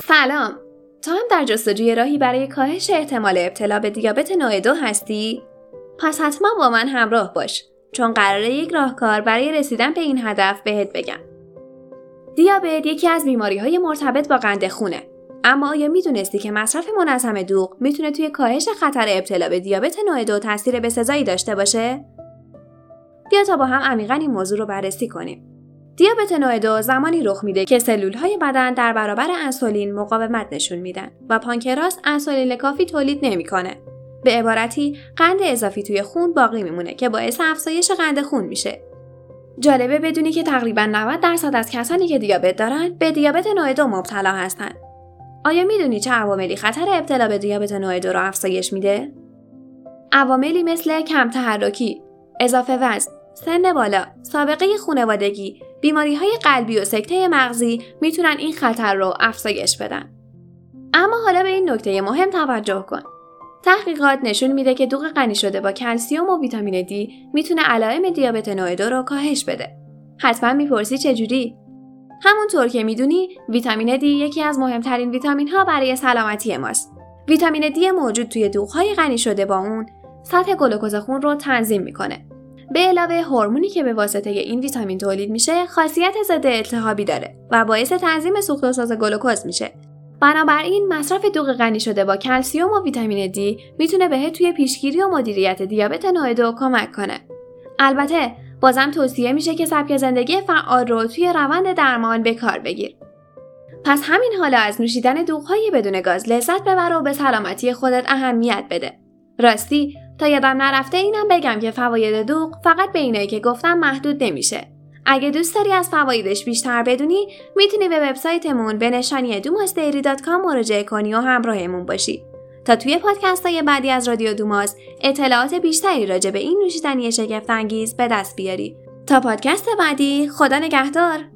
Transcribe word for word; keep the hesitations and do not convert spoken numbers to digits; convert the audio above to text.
سلام. تو هم در جستجوی راهی برای کاهش احتمال ابتلا به دیابت نوع دو هستی؟ پس حتما با من همراه باش، چون قراره یک راهکار برای رسیدن به این هدف بهت بگم. دیابت یکی از بیماری‌های مرتبط با قند خونه. اما آیا میدونستی که مصرف منظم دوغ میتونه توی کاهش خطر ابتلا به دیابت نوع دو تاثیر بسزایی داشته باشه؟ بیا تا با هم عمیقاً این موضوع رو بررسی کنیم. دیابت نوع دو زمانی رخ میده که سلول‌های بدن در برابر انسولین مقاومت نشون میدن و پانکراس انسولین کافی تولید نمیکنه. به عبارتی قند اضافی توی خون باقی میمونه که باعث افزایش قند خون میشه. جالبه بدونی که تقریباً نود درصد از کسانی که دیابت دارن به دیابت نوع دو مبتلا هستن. آیا میدونی چه عواملی خطر ابتلا به دیابت نوع دو رو افزایش میده؟ عواملی مثل کم تحرکی، اضافه وزن، سن بالا، سابقه خانوادگی، بیماری‌های قلبی و سکته مغزی میتونن این خطر رو افزایش بدن. اما حالا به این نکته مهم توجه کن. تحقیقات نشون میده که دوغ غنی شده با کلسیم و ویتامین دی میتونه علائم دیابت نوع دو رو کاهش بده. حتما میپرسی چجوری؟ همونطور که میدونی ویتامین دی یکی از مهمترین ویتامین ها برای سلامتی ماست. ویتامین دی موجود توی دوغ‌های غنی شده با اون سطح گلوکز خون رو تنظیم میکنه. به علاوه هورمونی که به واسطه این ویتامین تولید میشه خاصیت ضد التهابی داره و باعث تنظیم سوخت‌وساز گلوکز میشه. بنابراین مصرف دوغ غنی شده با کلسیم و ویتامین دی میتونه بهت توی پیشگیری و مدیریت دیابت نوع دو کمک کنه. البته بازم توصیه میشه که سبک زندگی فعال رو توی روند درمان به کار بگیر. پس همین حالا از نوشیدن دوغ‌های بدون گاز لذت ببر و به سلامتی خودت اهمیت بده. راستی تا یادم نرفته اینم بگم که فواید دوغ فقط به اینایی که گفتم محدود نمیشه. اگه دوست داری از فوایدش بیشتر بدونی میتونی به وبسایتمون به نشانی دوماس دیری دات کام مراجعه کنی و همراهمون باشی تا توی پادکست‌های بعدی از رادیو دوماس اطلاعات بیشتری راجع به این نوشیدنی شگفت‌انگیز به دست بیاری. تا پادکست بعدی، خدا نگهدار.